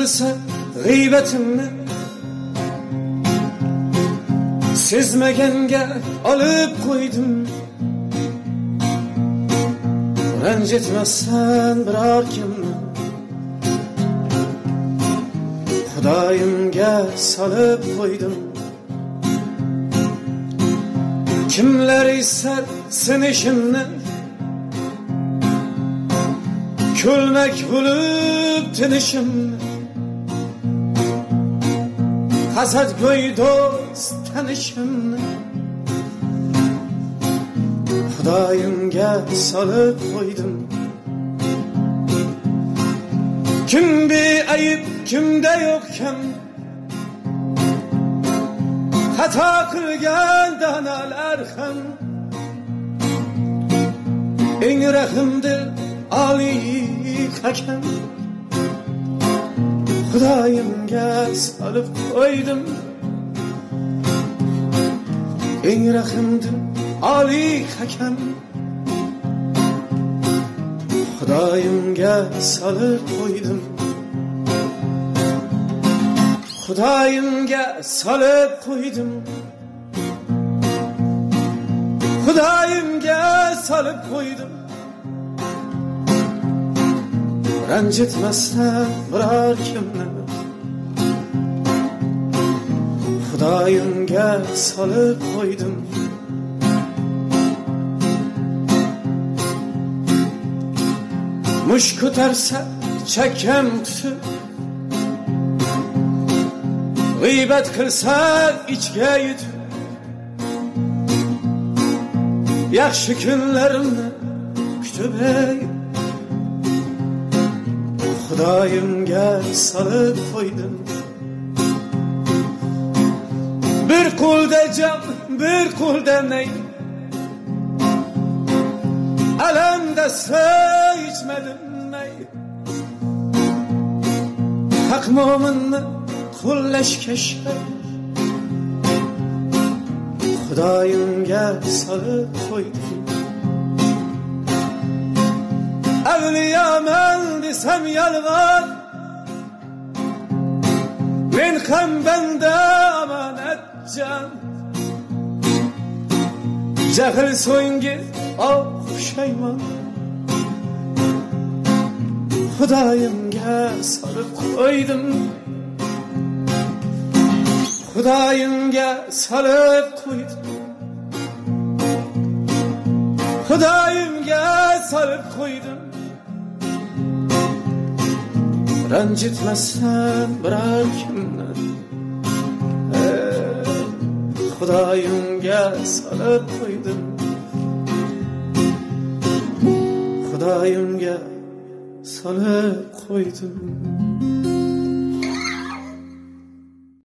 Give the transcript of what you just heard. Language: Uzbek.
bilsa g'iybatimni sezmaganga olib qo'ydim. Ranjitmassan biror kimni Xudoyimga solib qo'ydim. Kimlar esa sinishimni ko'lmak bo'lib tinishimni hasadgo'y do'st tanishimni Xudoyimga solib qo'ydim. Kim beayb kimda yo'qkan xato qilgan donalar ham eng rahmdil oliy hakam Xudoyimga solib qo'ydim. Eng rahmdil oliy hakam Xudoyimga solib qo'ydim. Xudoyimga solib qo'ydim. Xudoyimga solib qo'ydim. Ranjitmasdan biror kimni Xudoyimga solib qo'ydim. Mush ko'tarsa chakkam tutib g'iybat qilsa ichga yutib yaxshi kunlarimni kutib Xudoyimga solib qo'ydim. Bir qo'lda jam, bir qo'lda nay alamda soy ichmadim may haq mo'minni qo'llashga shay Xudoyimga solib qo'ydim. Avliyoman desam yolg'on men ham banda omonatjon jahl so'nggi pushaymon Xudoyimga solib qo'ydim. Xudoyimga solib qo'ydim. Xudoyimga solib qo'ydim. Ranjitmasdan biror kimni Xudoyimga solib qo'ydim. Xudoyimga solib qo'ydim.